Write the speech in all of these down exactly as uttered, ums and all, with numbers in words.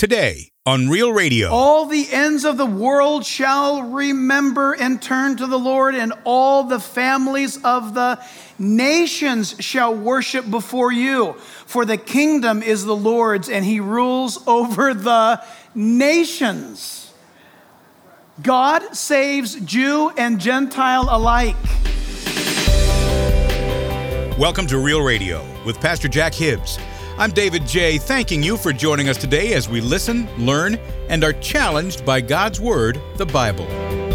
today on Real Radio. All the ends of the world shall remember and turn to the Lord, and all the families of the nations shall worship before you. For the kingdom is the Lord's, and he rules over the nations. God saves Jew and Gentile alike. Welcome to Real Radio with Pastor Jack Hibbs. I'm David J., thanking you for joining us today as we listen, learn, and are challenged by God's Word, the Bible.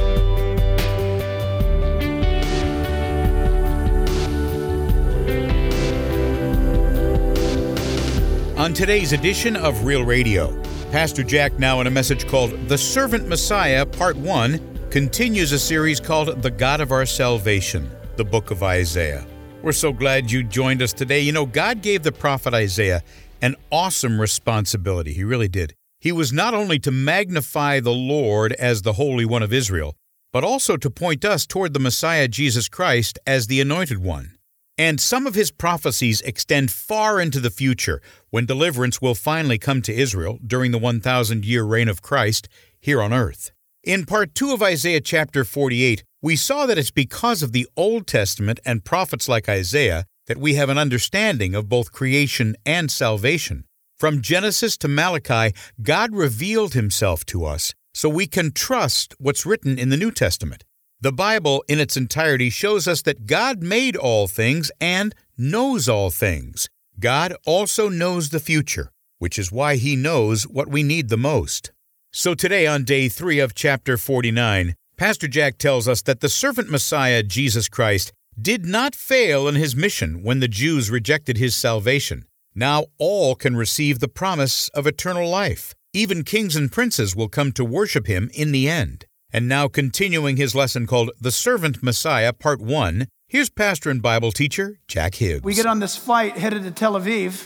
On today's edition of Real Radio, Pastor Jack, now in a message called The Servant Messiah, Part one, continues a series called The God of Our Salvation, the book of Isaiah. We're so glad you joined us today. You know, God gave the prophet Isaiah an awesome responsibility. He really did. He was not only to magnify the Lord as the Holy One of Israel, but also to point us toward the Messiah, Jesus Christ, as the Anointed One. And some of his prophecies extend far into the future, when deliverance will finally come to Israel during the one thousand year reign of Christ here on earth. In part two of Isaiah chapter forty-eight, we saw that it's because of the Old Testament and prophets like Isaiah that we have an understanding of both creation and salvation. From Genesis to Malachi, God revealed himself to us so we can trust what's written in the New Testament. The Bible in its entirety shows us that God made all things and knows all things. God also knows the future, which is why he knows what we need the most. So today on day three of chapter forty-nine, Pastor Jack tells us that the servant Messiah, Jesus Christ, did not fail in his mission when the Jews rejected his salvation. Now all can receive the promise of eternal life. Even kings and princes will come to worship him in the end. And now continuing his lesson called The Servant Messiah, Part one, here's pastor and Bible teacher Jack Hibbs. We get on this flight headed to Tel Aviv,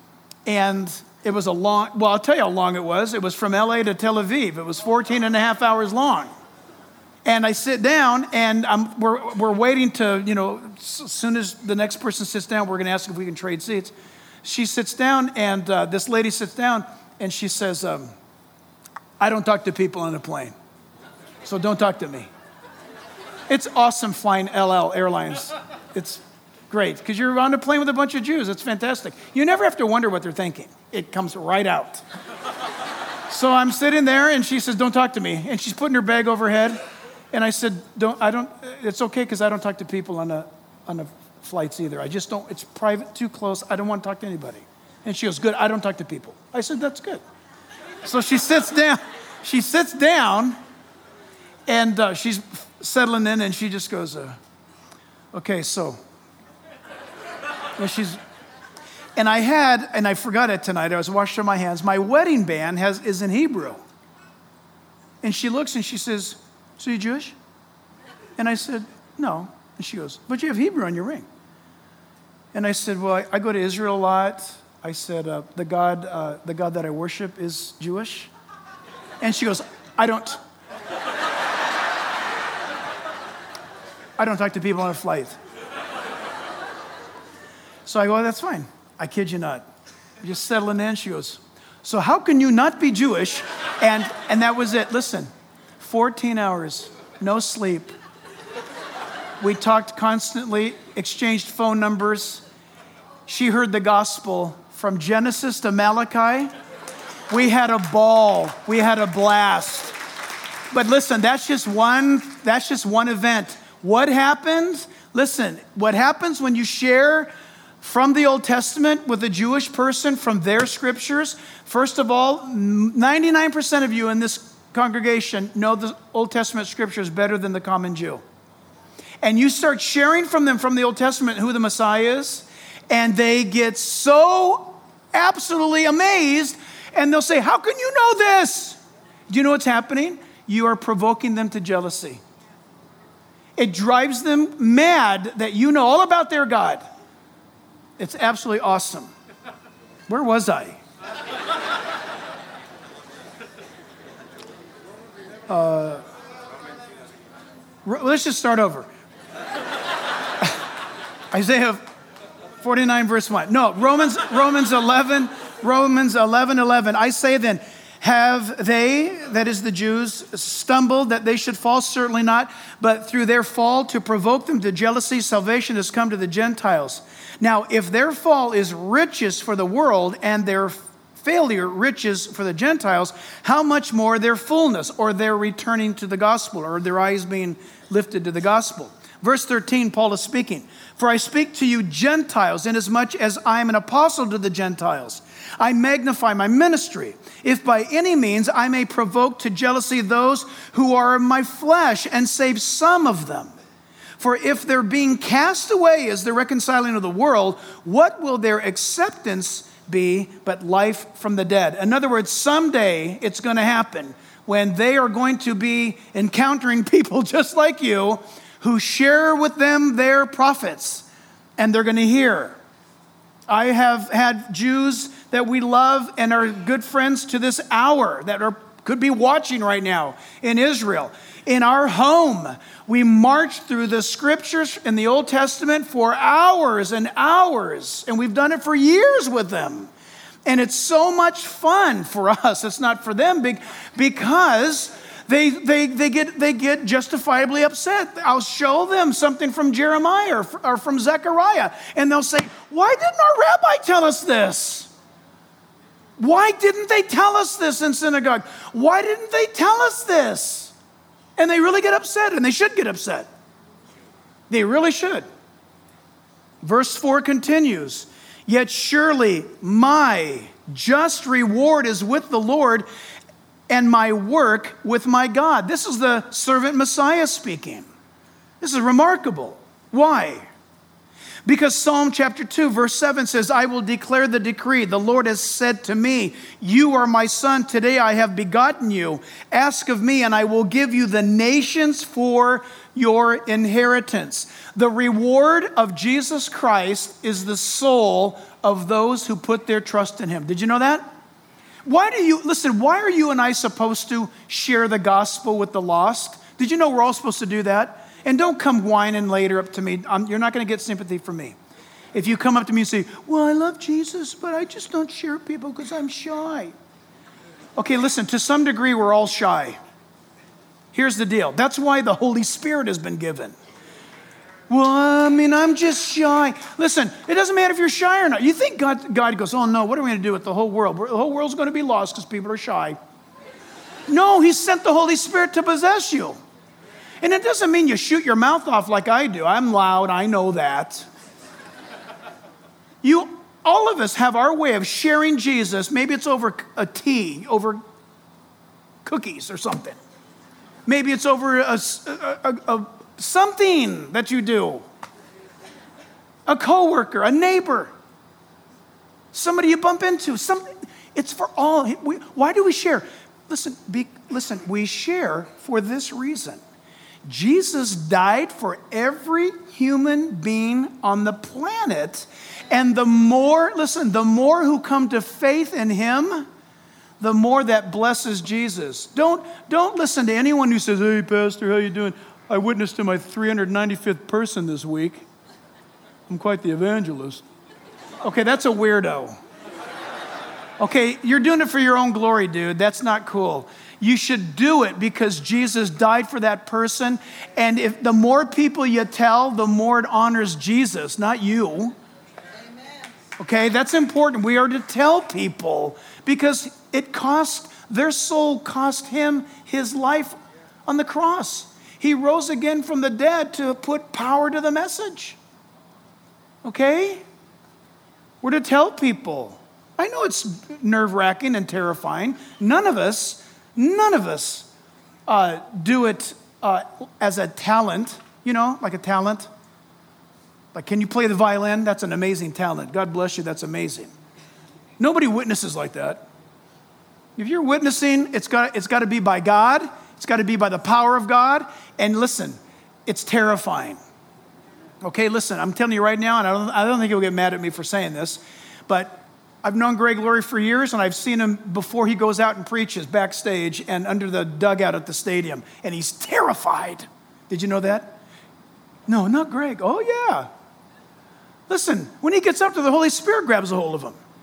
and it was a long, well, I'll tell you how long it was. It was from L A to Tel Aviv. It was fourteen and a half hours long. And I sit down, and I'm, we're, we're waiting to, you know, as soon as the next person sits down, we're going to ask if we can trade seats. She sits down, and uh, this lady sits down, and she says, um, I don't talk to people on a plane, so don't talk to me. It's awesome flying L L Airlines. It's great, because you're on a plane with a bunch of Jews. It's fantastic. You never have to wonder what they're thinking. It comes right out. So I'm sitting there, and she says, don't talk to me. And she's putting her bag over her head. And I said, "Don't. I don't. It's okay because I don't talk to people on the on the flights either. I just don't. It's private, too close. I don't want to talk to anybody." And she goes, "Good. I don't talk to people." I said, "That's good." So she sits down. She sits down, and uh, she's settling in, and she just goes, uh, "Okay, so." And she's, and I had, and I forgot it tonight. I was washing my hands. My wedding band has is in Hebrew. And she looks and she says, "So you Jewish?" And I said, "No." And she goes, "But you have Hebrew on your ring." And I said, "Well, I, I go to Israel a lot." I said, uh, "The God, uh, the God that I worship is Jewish." And she goes, "I don't, I don't talk to people on a flight." So I go, "That's fine. I kid you not." Just settling in. She goes, "So how can you not be Jewish?" And and that was it. Listen. fourteen hours, no sleep. We talked constantly, exchanged phone numbers. She heard the gospel from Genesis to Malachi. We had a ball. We had a blast. But listen, that's just one, that's just one event. What happens? Listen, what happens when you share from the Old Testament with a Jewish person from their scriptures? First of all, ninety-nine percent of you in this congregation know the Old Testament scriptures better than the common Jew. And you start sharing from them from the Old Testament who the Messiah is, and they get so absolutely amazed, and they'll say, "How can you know this?" Do you know what's happening? You are provoking them to jealousy. It drives them mad that you know all about their God. It's absolutely awesome. Where was I? Uh, let's just start over. Isaiah forty-nine verse one. No, Romans Romans eleven, Romans eleven eleven. I say then, Have they, that is the Jews, stumbled that they should fall? Certainly not. But through their fall, to provoke them to jealousy, salvation has come to the Gentiles. Now, if their fall is riches for the world and their failure riches for the Gentiles, how much more their fullness, or their returning to the gospel, or their eyes being lifted to the gospel. Verse thirteen, Paul is speaking. For I speak to you Gentiles, inasmuch as I am an apostle to the Gentiles. I magnify my ministry, if by any means I may provoke to jealousy those who are of my flesh, and save some of them. For if their being cast away is the reconciling of the world, what will their acceptance be but life from the dead? In other words, someday it's going to happen when they are going to be encountering people just like you who share with them their prophets, and they're going to hear. I have had Jews that we love and are good friends to this hour that are could be watching right now in Israel. In our home, we march through the scriptures in the Old Testament for hours and hours, and we've done it for years with them. And it's so much fun for us. It's not for them because they they they get they get justifiably upset. I'll show them something from Jeremiah or, or from Zechariah, and they'll say, "Why didn't our rabbi tell us this? Why didn't they tell us this in synagogue? Why didn't they tell us this?" And they really get upset, and they should get upset. They really should. Verse four continues, "Yet surely my just reward is with the Lord, and my work with my God." This is the servant Messiah speaking. This is remarkable. Why? Because Psalm chapter two, verse seven says, "I will declare the decree. The Lord has said to me, you are my son. Today I have begotten you. Ask of me, and I will give you the nations for your inheritance." The reward of Jesus Christ is the soul of those who put their trust in him. Did you know that? Why do you, listen, why are you and I supposed to share the gospel with the lost? Did you know we're all supposed to do that? And don't come whining later up to me. I'm, you're not going to get sympathy from me. If you come up to me and say, "Well, I love Jesus, but I just don't share people because I'm shy." Okay, listen, to some degree, we're all shy. Here's the deal. That's why the Holy Spirit has been given. "Well, I mean, I'm just shy." Listen, it doesn't matter if you're shy or not. You think God, God goes, "Oh no, what are we going to do with the whole world? The whole world's going to be lost because people are shy." No, he sent the Holy Spirit to possess you. And it doesn't mean you shoot your mouth off like I do. I'm loud, I know that. You, all of us have our way of sharing Jesus. Maybe it's over a tea, over cookies or something. Maybe it's over a, a, a, a something that you do. A coworker, a neighbor, somebody you bump into. Something. It's for all. We, why do we share? Listen, be, listen. We share for this reason. Jesus died for every human being on the planet. And the more, listen, the more who come to faith in him, the more that blesses Jesus. Don't, don't listen to anyone who says, "Hey, Pastor, how you doing? I witnessed to my three hundred ninety-fifth person this week. I'm quite the evangelist." Okay, that's a weirdo. Okay, you're doing it for your own glory, dude. That's not cool. You should do it because Jesus died for that person. And if the more people you tell, the more it honors Jesus, not you. Amen. Okay, that's important. We are to tell people because it cost, their soul cost him his life on the cross. He rose again from the dead to put power to the message. Okay? We're to tell people. I know it's nerve-wracking and terrifying. None of us None of us uh, do it uh, as a talent, you know, like a talent. Like, can you play the violin? That's an amazing talent. God bless you, that's amazing. Nobody witnesses like that. If you're witnessing, it's got, it's got to be by God. It's got to be by the power of God. And listen, it's terrifying. Okay, listen, I'm telling you right now, and I don't, I don't think you'll get mad at me for saying this, but I've known Greg Laurie for years, and I've seen him before he goes out and preaches backstage and under the dugout at the stadium, and he's terrified. Did you know that? No, not Greg. Oh, yeah. Listen, when he gets up to the Holy Spirit grabs a hold of him.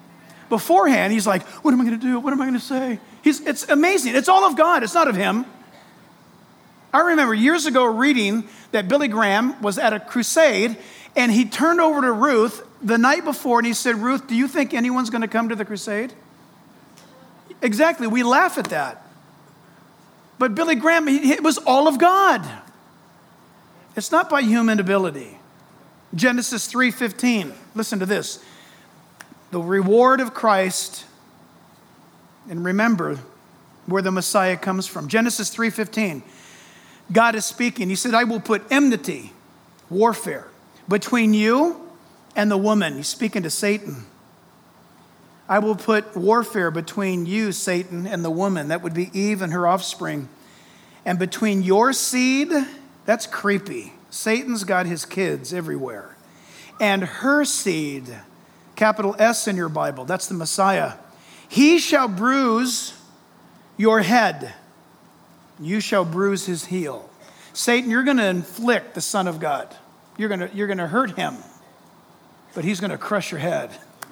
beforehand, he's like, what am I going to do? What am I going to say? He's, it's amazing. It's all of God. It's not of him. I remember years ago reading that Billy Graham was at a crusade, and he turned over to Ruth the night before, and he said, Ruth, do you think anyone's going to come to the crusade? Exactly. We laugh at that. But Billy Graham, it was all of God. It's not by human ability. Genesis three fifteen. Listen to this. The reward of Christ, and remember where the Messiah comes from. Genesis three fifteen. God is speaking. He said, I will put enmity, warfare, between you and the woman. He's speaking to Satan. I will put warfare between you, Satan, and the woman. That would be Eve and her offspring. And between your seed, that's creepy. Satan's got his kids everywhere. And her seed, capital S in your Bible, that's the Messiah. He shall bruise your head. You shall bruise his heel. Satan, you're going to inflict the Son of God. You're going to, you're going to hurt him. But he's going to crush your head.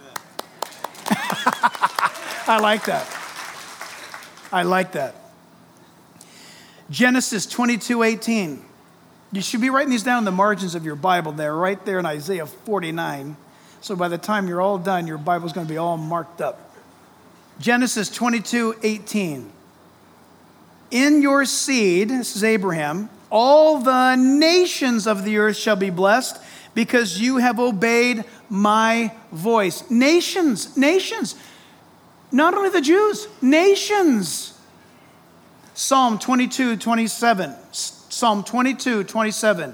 I like that. I like that. Genesis twenty-two eighteen. You should be writing these down in the margins of your Bible there, right there in Isaiah forty-nine. So by the time you're all done, your Bible's going to be all marked up. Genesis twenty-two eighteen. In your seed, this is Abraham, all the nations of the earth shall be blessed because you have obeyed my voice. Nations, nations. Not only the Jews, nations. Psalm twenty-two twenty-seven. Psalm twenty-two twenty-seven.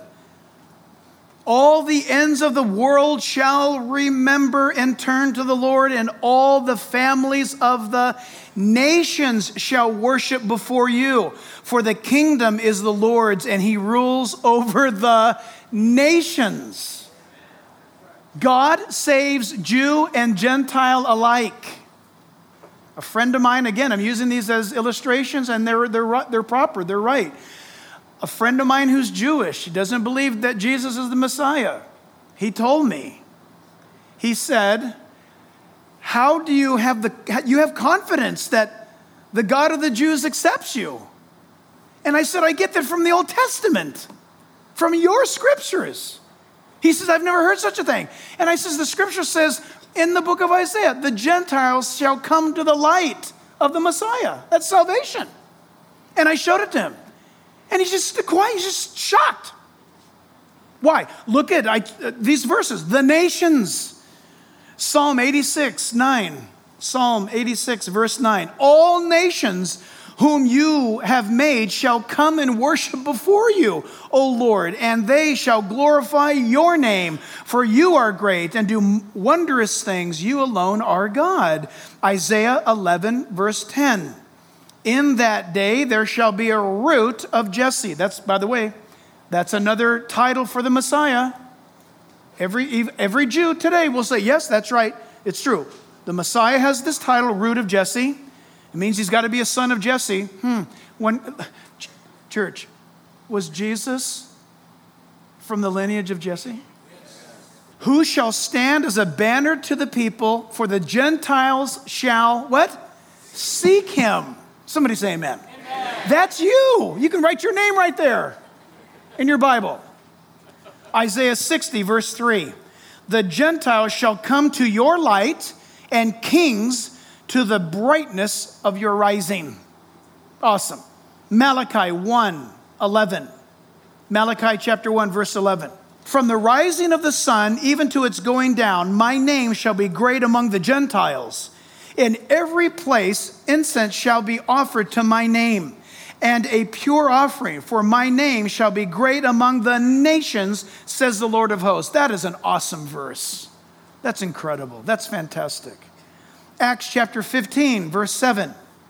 All the ends of the world shall remember and turn to the Lord, and all the families of the nations shall worship before you. For the kingdom is the Lord's, and he rules over the nations. God saves Jew and Gentile alike. A friend of mine, again, I'm using these as illustrations, and they're, they're, they're proper, they're right. A friend of mine who's Jewish, he doesn't believe that Jesus is the Messiah. He told me, he said, how do you have the, you have confidence that the God of the Jews accepts you? And I said, I get that from the Old Testament, from your scriptures. He says, I've never heard such a thing. And I says, the scripture says in the book of Isaiah, the Gentiles shall come to the light of the Messiah. That's salvation. And I showed it to him. And he's just quiet, he's just shocked. Why? Look at I, uh, these verses. The nations. Psalm eighty-six, nine. Psalm eighty-six, verse nine. All nations whom you have made shall come and worship before you, O Lord, and they shall glorify your name, for you are great and do wondrous things. You alone are God. Isaiah eleven, verse ten. In that day there shall be a root of Jesse. That's, by the way, that's another title for the Messiah. Every, every Jew today will say, yes, that's right. It's true. The Messiah has this title, root of Jesse. It means he's got to be a son of Jesse. Hmm. When, church, was Jesus from the lineage of Jesse? Yes. Who shall stand as a banner to the people, for the Gentiles shall, what? Seek him. Somebody say amen. Amen. That's you. You can write your name right there in your Bible. Isaiah sixty, verse three. The Gentiles shall come to your light, and kings to the brightness of your rising. Awesome. Malachi one, eleven. Malachi chapter one, verse eleven. From the rising of the sun even to its going down, my name shall be great among the Gentiles. In every place incense shall be offered to my name, and a pure offering, for my name shall be great among the nations, says the Lord of hosts. That is an awesome verse. That's incredible. That's fantastic. Acts chapter fifteen, verse seven.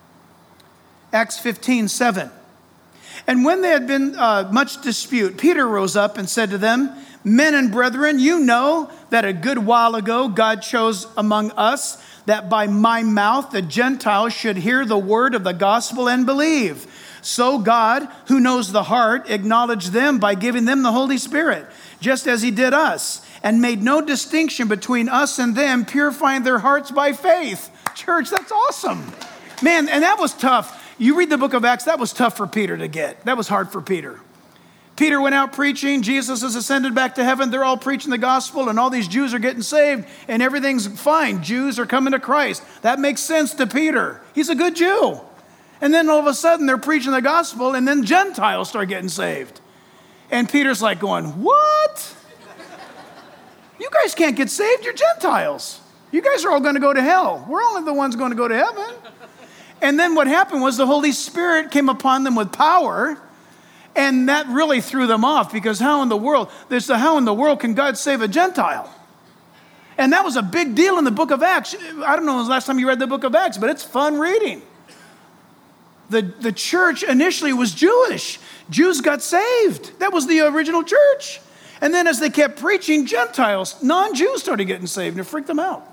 Acts fifteen, seven. And when there had been uh, much dispute, Peter rose up and said to them, men and brethren, you know that a good while ago God chose among us that by my mouth the Gentiles should hear the word of the gospel and believe. So God, who knows the heart, acknowledged them by giving them the Holy Spirit, just as he did us, and made no distinction between us and them, purifying their hearts by faith. Church, that's awesome. Man, and that was tough. You read the book of Acts, that was tough for Peter to get. That was hard for Peter. Peter went out preaching. Jesus has ascended back to heaven. They're all preaching the gospel, and all these Jews are getting saved, and everything's fine. Jews are coming to Christ. That makes sense to Peter. He's a good Jew. And then all of a sudden, they're preaching the gospel, and then Gentiles start getting saved. And Peter's like going, what? You guys can't get saved. You're Gentiles. You guys are all going to go to hell. We're only the ones going to go to heaven. And then what happened was the Holy Spirit came upon them with power. And that really threw them off, because how in the world, there's the how in the world can God save a Gentile? And that was a big deal in the book of Acts. I don't know when was the last time you read the book of Acts, but it's fun reading. The, the church initially was Jewish. Jews got saved. That was the original church. And then as they kept preaching, Gentiles, non-Jews started getting saved, and it freaked them out.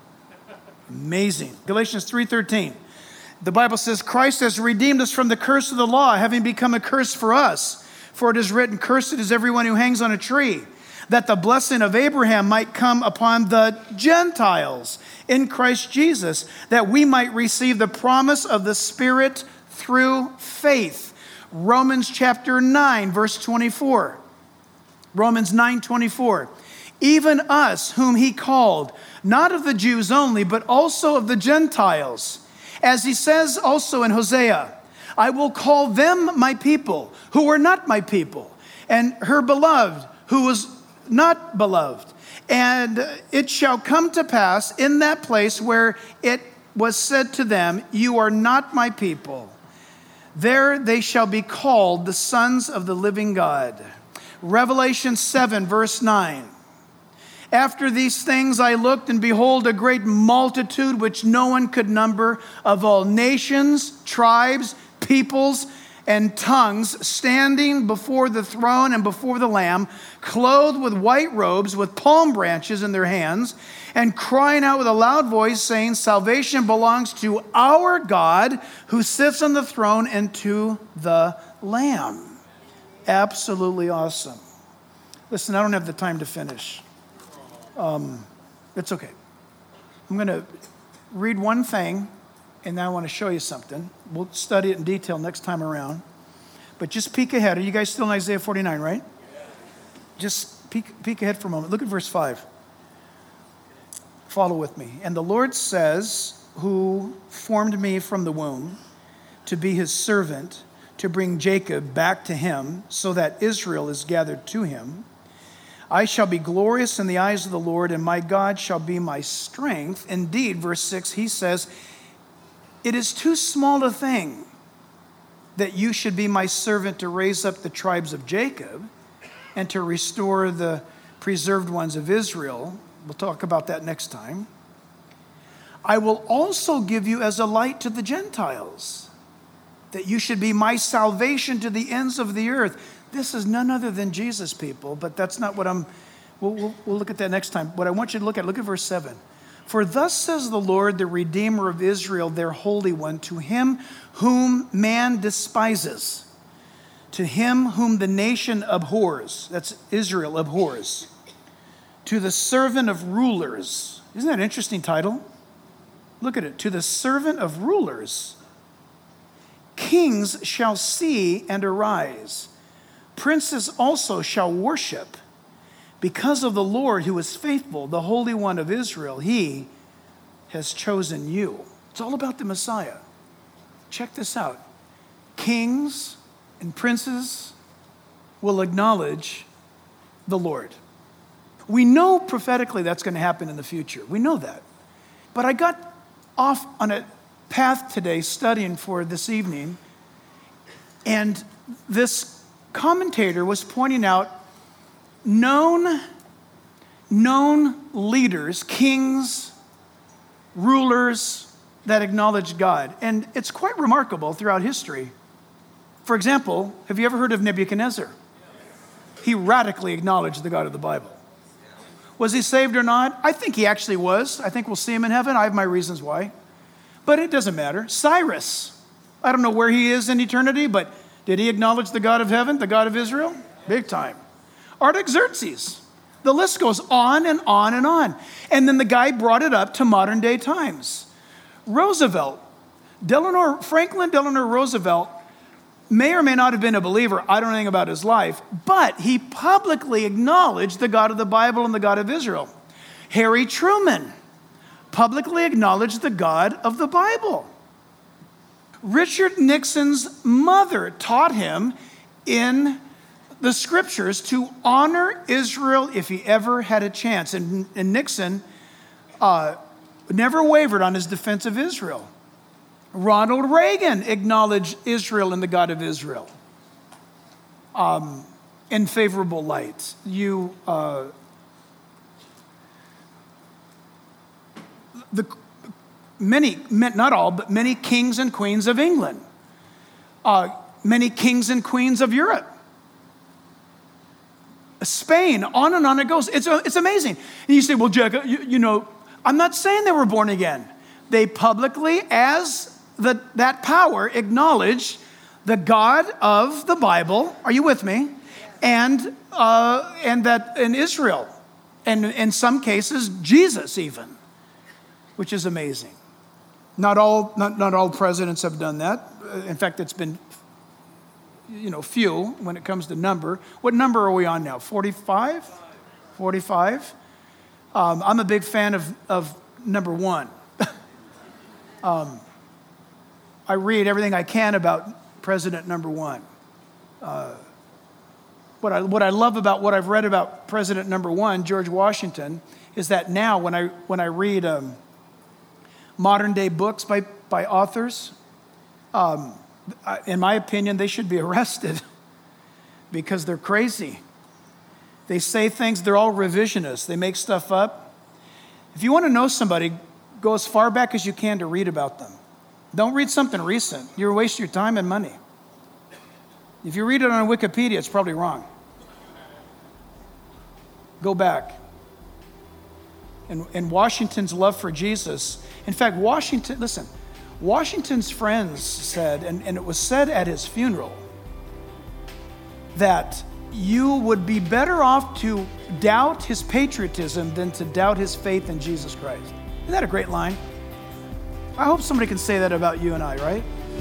Amazing. Galatians three thirteen. The Bible says, Christ has redeemed us from the curse of the law, having become a curse for us. For it is written, cursed is everyone who hangs on a tree, that the blessing of Abraham might come upon the Gentiles in Christ Jesus, that we might receive the promise of the Spirit through faith. Romans chapter nine, verse twenty-four. Romans nine twenty-four. Even us whom he called, not of the Jews only, but also of the Gentiles. As he says also in Hosea, I will call them my people, who were not my people, and her beloved, who was not beloved. And it shall come to pass in that place where it was said to them, you are not my people. There they shall be called the sons of the living God. Revelation seven, verse nine. After these things I looked, and behold, a great multitude which no one could number, of all nations, tribes, peoples, and tongues, standing before the throne and before the Lamb, clothed with white robes, with palm branches in their hands, and crying out with a loud voice, saying, salvation belongs to our God, who sits on the throne, and to the Lamb. Absolutely awesome. Listen, I don't have the time to finish. Um, it's okay. I'm going to read one thing, and then I want to show you something. We'll study it in detail next time around. But just peek ahead. Are you guys still in Isaiah forty-nine, right? Just peek, peek ahead for a moment. Look at verse five. Follow with me. And the Lord says, who formed me from the womb to be his servant, to bring Jacob back to him, so that Israel is gathered to him. I shall be glorious in the eyes of the Lord, and my God shall be my strength. Indeed, verse six, he says, it is too small a thing that you should be my servant to raise up the tribes of Jacob and to restore the preserved ones of Israel. We'll talk about that next time. I will also give you as a light to the Gentiles, that you should be my salvation to the ends of the earth. This is none other than Jesus, people, but that's not what I'm, we'll, we'll, we'll look at that next time. What I want you to look at, look at verse seven. For thus says the Lord, the Redeemer of Israel, their Holy One, to him whom man despises, to him whom the nation abhors, that's Israel abhors, to the servant of rulers. Isn't that an interesting title? Look at it. To the servant of rulers, kings shall see and arise. Princes also shall worship, because of the Lord who is faithful, the Holy One of Israel. He has chosen you. It's all about the Messiah. Check this out. Kings and princes will acknowledge the Lord. We know prophetically that's going to happen in the future. We know that. But I got off on a path today studying for this evening, and this commentator was pointing out known, known leaders, kings, rulers that acknowledge God. And it's quite remarkable throughout history. For example, have you ever heard of Nebuchadnezzar? He radically acknowledged the God of the Bible. Was he saved or not? I think he actually was. I think we'll see him in heaven. I have my reasons why. But it doesn't matter. Cyrus, I don't know where he is in eternity, but did he acknowledge the God of heaven, the God of Israel? Big time. Artaxerxes. The list goes on and on and on. And then the guy brought it up to modern day times. Roosevelt, Delano, Franklin Delano Roosevelt, may or may not have been a believer. I don't know anything about his life, but he publicly acknowledged the God of the Bible and the God of Israel. Harry Truman publicly acknowledged the God of the Bible. Richard Nixon's mother taught him in the scriptures to honor Israel if he ever had a chance. And, and Nixon uh, never wavered on his defense of Israel. Ronald Reagan acknowledged Israel and the God of Israel um, in favorable light. You, uh, the many, not all, but many kings and queens of England, uh, many kings and queens of Europe, Spain, on and on it goes. It's it's amazing. And you say, well, Jack, you, you know, I'm not saying they were born again. They publicly, as the, that power, acknowledge the God of the Bible. Are you with me? And uh, and that in Israel, and in some cases, Jesus even, which is amazing. Not all not, not all presidents have done that. In fact, it's been, you know, few when it comes to number. What number are we on now? forty-five? forty-five? Um, I'm a big fan of, of number one. um, I read everything I can about President number one. Uh, what I what I love about what I've read about President number one, George Washington, is that now when I when I read um, modern day books by by authors, um, in my opinion, they should be arrested because they're crazy. They say things, they're all revisionist. They make stuff up. If you want to know somebody, go as far back as you can to read about them. Don't read something recent. You're wasting your time and money. If you read it on Wikipedia, it's probably wrong. Go back. And, and Washington's love for Jesus. In fact, Washington, listen, Washington's friends said, and, and it was said at his funeral, that you would be better off to doubt his patriotism than to doubt his faith in Jesus Christ. Isn't that a great line? I hope somebody can say that about you and I, right?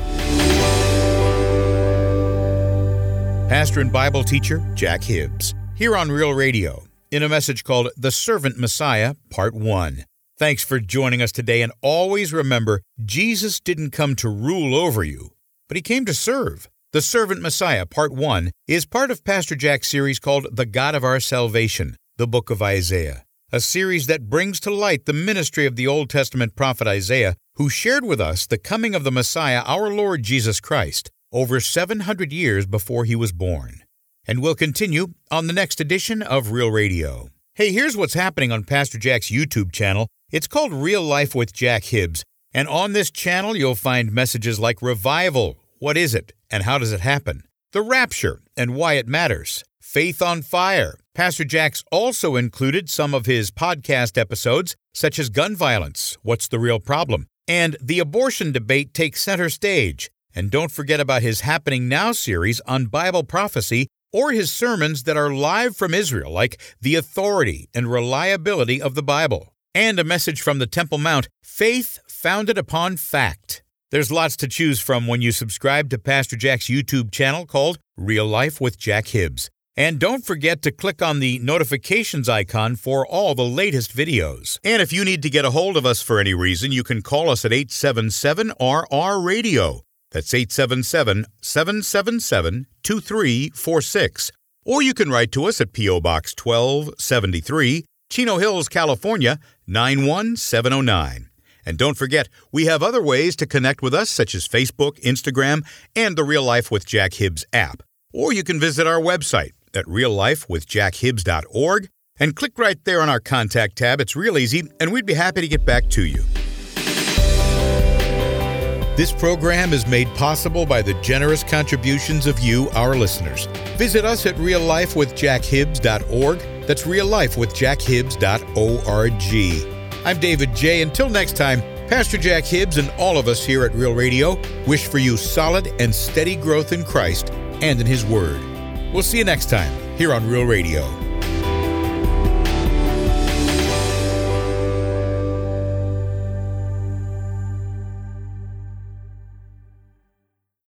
Pastor and Bible teacher Jack Hibbs, here on Real Radio, in a message called The Servant Messiah, Part one. Thanks for joining us today, and always remember, Jesus didn't come to rule over you, but he came to serve. The Servant Messiah, Part one, is part of Pastor Jack's series called The God of Our Salvation, the Book of Isaiah, a series that brings to light the ministry of the Old Testament prophet Isaiah, who shared with us the coming of the Messiah, our Lord Jesus Christ, over seven hundred years before he was born. And we'll continue on the next edition of Real Radio. Hey, here's what's happening on Pastor Jack's YouTube channel. It's called Real Life with Jack Hibbs, and on this channel you'll find messages like revival, what is it, and how does it happen? The rapture, and why it matters. Faith on Fire. Pastor Jack's also included some of his podcast episodes, such as Gun Violence, What's the Real Problem? And The Abortion Debate Takes Center Stage. And don't forget about his Happening Now series on Bible prophecy, or his sermons that are live from Israel, like The Authority and Reliability of the Bible. And a message from the Temple Mount, Faith Founded Upon Fact. There's lots to choose from when you subscribe to Pastor Jack's YouTube channel called Real Life with Jack Hibbs. And don't forget to click on the notifications icon for all the latest videos. And if you need to get a hold of us for any reason, you can call us at eight seven seven R R radio. That's eight seven seven, seven seven seven, two three four six. Or you can write to us at P O Box twelve seventy-three, Chino Hills, California, nine one seven oh nine. And don't forget, we have other ways to connect with us, such as Facebook, Instagram, and the Real Life with Jack Hibbs app. Or you can visit our website at real life with jack hibbs dot org and click right there on our Contact tab. It's real easy, and we'd be happy to get back to you. This program is made possible by the generous contributions of you, our listeners. Visit us at real life with jack hibbs dot org. That's real life with jack hibbs dot org. I'm David J. Until next time, Pastor Jack Hibbs and all of us here at Real Radio wish for you solid and steady growth in Christ and in His Word. We'll see you next time here on Real Radio.